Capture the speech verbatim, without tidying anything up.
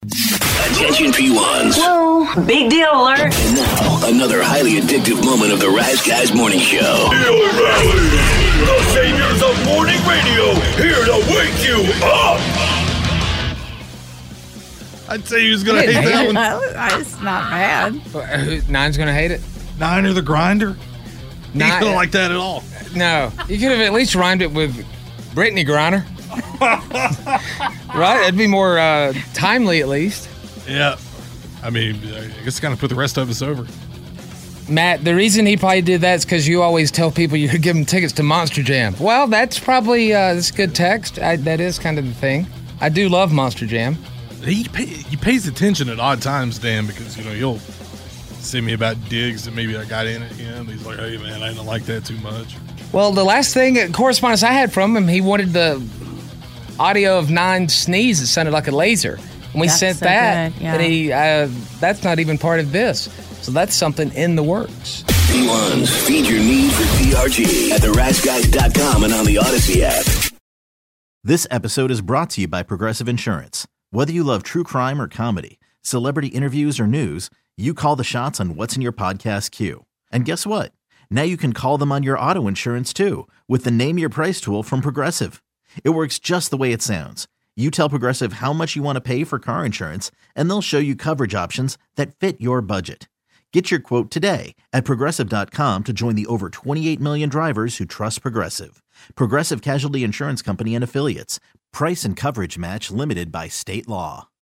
Attention P ones. Whoa, big deal alert. And now, another highly addictive moment of the Rise Guys Morning Show. Hail Rally, the saviors of morning radio, here to wake you up. I'd say he was going to hate that one. No, it's not bad. Nine's going to hate it? Nine or the Grinder? He Nine- don't like that at all. No. You could have at least rhymed it with Brittany Griner. Right? It'd be more uh, timely at least. Yeah. I mean, I guess kind of put the rest of us over. Matt, the reason he probably did that is because you always tell people you give them tickets to Monster Jam. Well, that's probably uh, that's good text. I, that is kind of the thing. I do love Monster Jam. He, pay, he pays attention at odd times, Dan, because, you know, he'll send me about digs that maybe I got in it. You know, and he's like, hey, man, I didn't like that too much. Well, the last thing, uh, correspondence I had from him, he wanted the audio of Nine sneeze that sounded like a laser. And we That's sent so that, good, yeah. and he, uh, that's not even part of this. So that's something in the works. P ones, feed your need for T R G at the rise guys dot com and on the Odyssey app. This episode is brought to you by Progressive Insurance. Whether you love true crime or comedy, celebrity interviews or news, you call the shots on what's in your podcast queue. And guess what? Now you can call them on your auto insurance too with the Name Your Price tool from Progressive. It works just the way it sounds. You tell Progressive how much you want to pay for car insurance, and they'll show you coverage options that fit your budget. Get your quote today at Progressive dot com to join the over twenty-eight million drivers who trust Progressive. Progressive Casualty Insurance Company and Affiliates. Price and coverage match limited by state law.